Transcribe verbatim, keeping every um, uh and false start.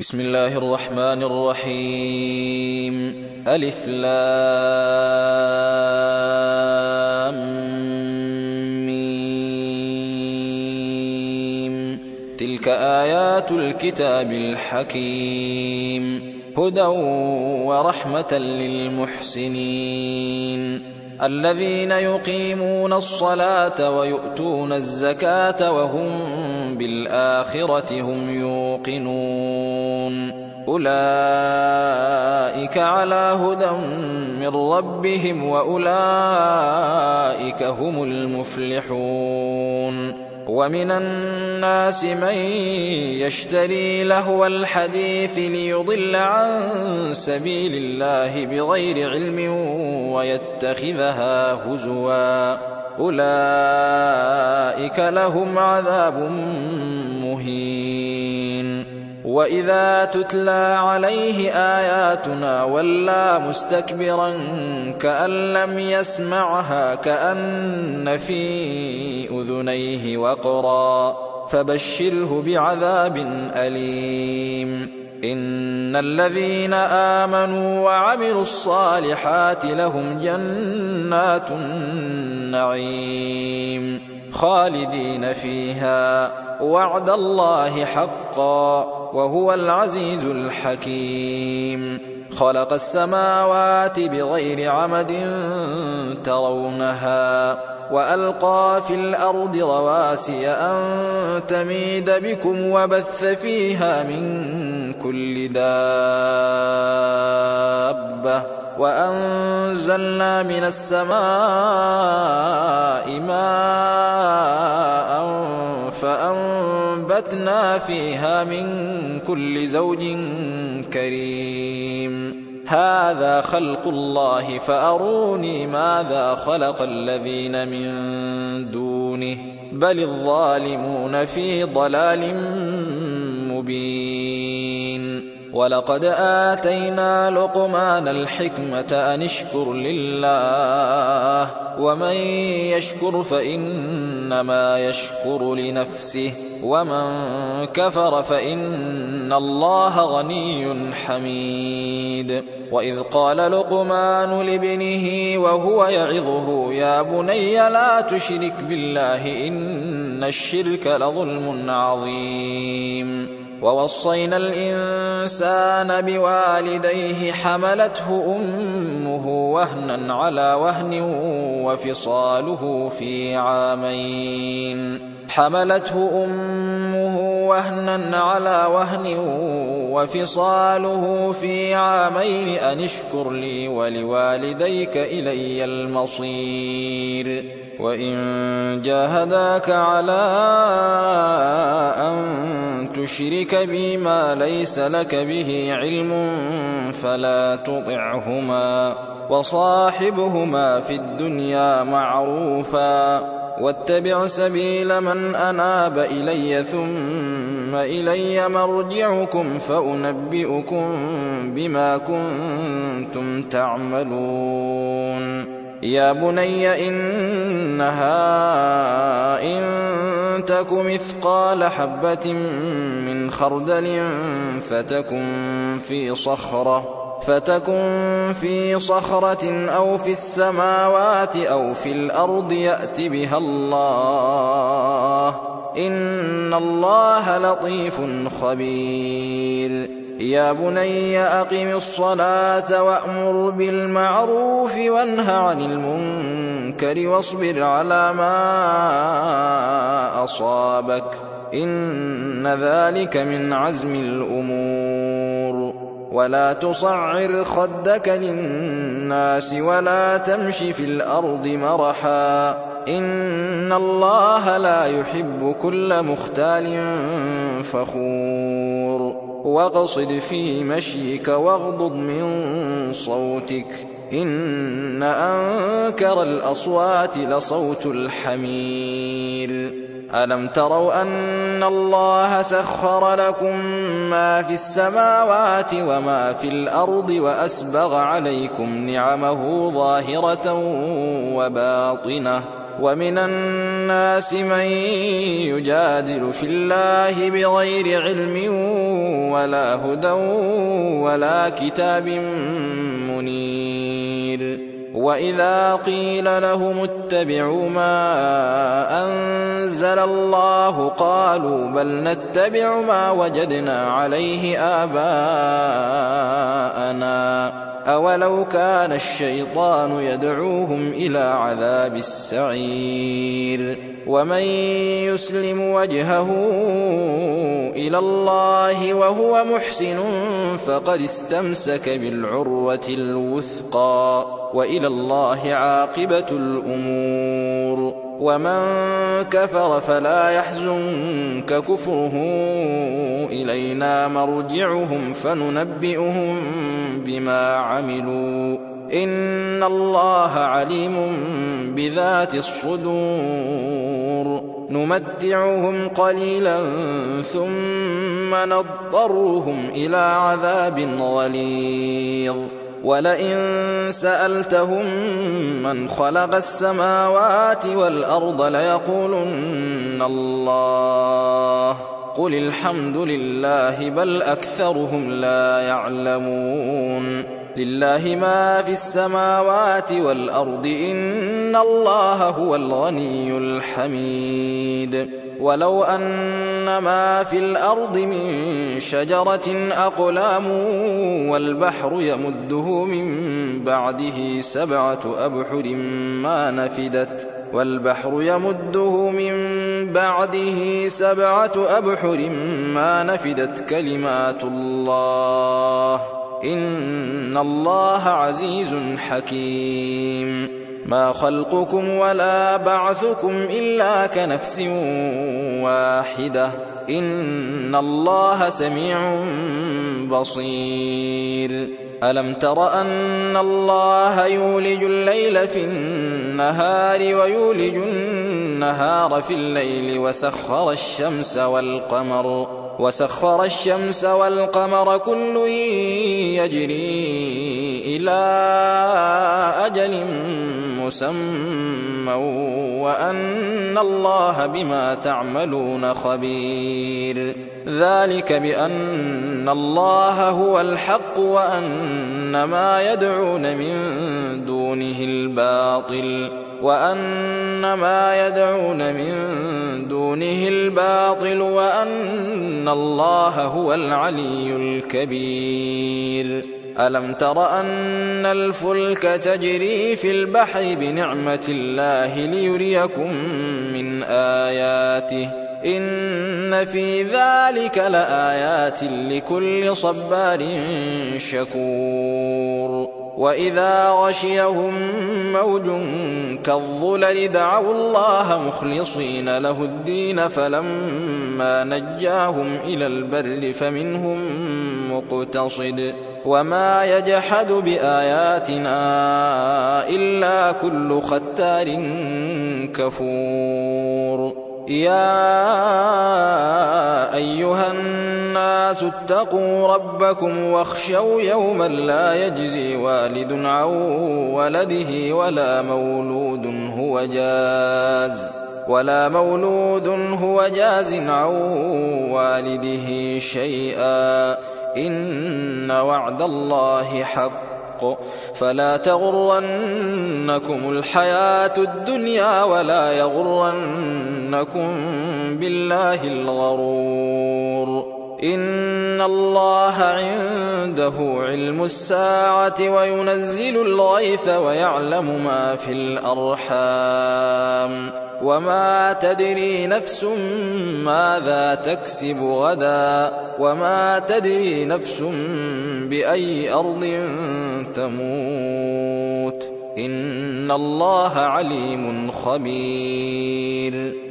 بسم الله الرحمن الرحيم. ألف لام ميم. تلك آيات الكتاب الحكيم، هدى ورحمة للمحسنين الذين يقيمون الصلاة ويؤتون الزكاة وهم بالآخرة هم يوقنون. أولئك على هدى من ربهم وأولئك هم المفلحون. ومن الناس من يشتري لهو الحديث ليضل عن سبيل الله بغير علم ويتخذها هزوا، أولئك لهم عذاب مهين. وإذا تتلى عليه آياتنا ولى مستكبرا كأن لم يسمعها كأن في أذنيه وقرا، فبشره بعذاب أليم. إن الذين آمنوا وعملوا الصالحات لهم جنات النعيم خالدين فيها، وعد الله حقا وهو العزيز الحكيم. خلق السماوات بغير عمد ترونها وألقى في الأرض رواسي أن تميد بكم وبث فيها من كل دابة، وأنزلنا من السماء ماء فأنبتنا فيها من كل زوج كريم. هذا خلق الله فأروني ماذا خلق الذين من دونه، بل الظالمون في ضلال مبين. ولقد آتينا لقمان الحكمة أن اشكر لله، ومن يشكر فإنما يشكر لنفسه، ومن كفر فإن الله غني حميد. وإذ قال لقمان لابنه وهو يعظه يا بني لا تشرك بالله إن الشرك لظلم عظيم. ووصينا الإنسان بوالديه حملته أمه وهنا على وهن وفصاله في عامين حملته أمه وهنا على وهن وفصاله في عامين أن اشكر لي ولوالديك إلي المصير. وإن جاهداك على أن تشرك بي ما ليس لك به علم فلا تطعهما، وصاحبهما في الدنيا معروفا، واتبع سبيل من أناب إلي ثم إلي مرجعكم فأنبئكم بما كنتم تعملون. يا بني إنها إن تك مثقال حبة من خردل فتكن في صخرة فتكن في صخرة أو في السماوات أو في الأرض يأت بها الله، إن الله لطيف خبير. يا بني أقم الصلاة وأمر بالمعروف وانه عن المنكر واصبر على ما أصابك، إن ذلك من عزم الأمور. ولا تصعر خدك للناس ولا تمش في الأرض مرحا، إن الله لا يحب كل مختال فخور. واقصد في مشيك واغضض من صوتك، إن أنكر الأصوات لصوت الحمير. ألم تروا أن الله سخر لكم ما في السماوات وما في الأرض وأسبغ عليكم نعمه ظاهرة وباطنة ومن الناس من يجادل في الله بغير علم ولا هدى ولا كتاب منير. وإذا قيل لهم اتبعوا ما أنزل الله قالوا بل نتبع ما وجدنا عليه آباءنا أولو كان الشيطان يدعوهم إلى عذاب السعير. ومن يسلم وجهه إلى الله وهو محسن فقد استمسك بالعروة الوثقى وإلى الله عاقبة الأمور. ومن كفر فلا يحزنك كفره إلينا مرجعهم فننبئهم بما عملوا إن الله عليم بذات الصدور. نمتعهم قليلا ثم نضطرهم إلى عذاب غليظ. ولئن سألتهم من خلق السماوات والأرض ليقولن الله قل الحمد لله بل أكثرهم لا يعلمون. لله ما في السماوات والأرض إن الله هو الغني الحميد. ولو أن ما في الأرض من شجرة أقلام والبحر يمده من بعده سبعة أبحر ما نفدت والبحر يمده من بعده سبعة أبحر ما نفدت كلمات الله إن الله عزيز حكيم. ما خلقكم ولا بعثكم إلا كنفس واحدة إن الله سميع بصير. ألم تر أن الله يولج الليل في النهار ويولج النهار في الليل وسخر الشمس والقمر وسخر الشمس والقمر كل يجري إلى أجل مسمى وأن الله بما تعملون خبير. ذلك بأن الله هو الحق وأن ما يدعون من دونه الباطل وأن ما يدعون من دونه الباطل وأن الله هو العلي الكبير. ألم تر أن الفلك تجري في البحر بنعمة الله ليريكم من آياته إن في ذلك لآيات لكل صبار شكور. وإذا غشيهم موج كالظلل دعوا الله مخلصين له الدين فلما نجاهم إلى البر فمنهم مقتصد وما يجحد بآياتنا إلا كل ختار كفور. يا أيها الناس اتقوا ربكم واخشوا يوما لا يجزي والد عن ولده ولا مولود هو جاز ولا مولود هو جاز عن والده شيئا إن وعد الله حق فلا تغرنكم الحياة الدنيا ولا يغرنكم بالله الغرور. إن الله عنده علم الساعة وينزل الغيث ويعلم ما في الأرحام وما تدري نفس ماذا تكسب غدا وما تدري نفس بأي أرض تموت إن الله عليم خبير.